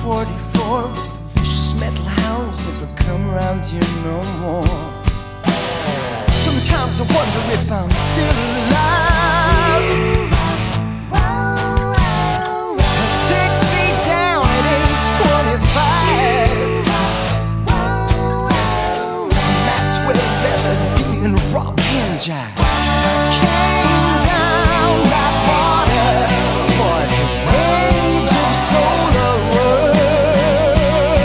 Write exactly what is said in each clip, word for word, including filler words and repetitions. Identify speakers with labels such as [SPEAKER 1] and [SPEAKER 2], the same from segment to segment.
[SPEAKER 1] forty-four, vicious metal hounds never come around here no more. Sometimes I wonder if I'm still alive. Six feet down at age twenty-five. Maxwell Melody and Rob Jive. I came down like water for the age of solar world.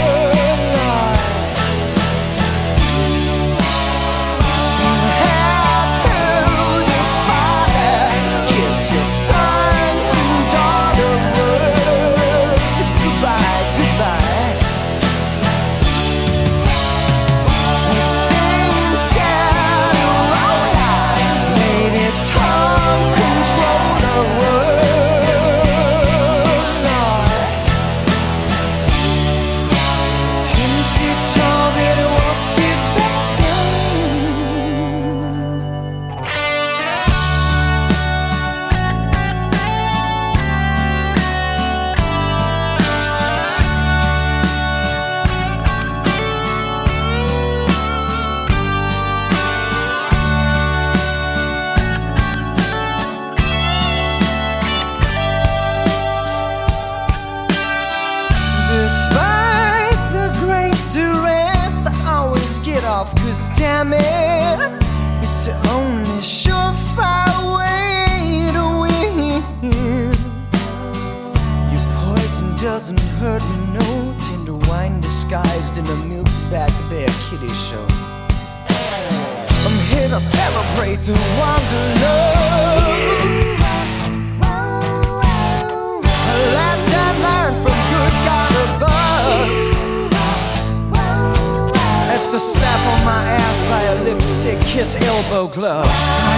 [SPEAKER 1] How to the father kiss your sons and daughter words. Goodbye, goodbye. The steam scatter all night, lady tongue controller world. Ten feet tall, better walk it back down. Despite the great duress, I always get off, cause damn it, it's the only surefire way to win. Your poison doesn't hurt me, no. Tender wine disguised in a milk-back bear kitty show. I'm here to celebrate the wanderlust. Last I learned from good God above, at the slap on my ass by a lipstick kiss elbow glove.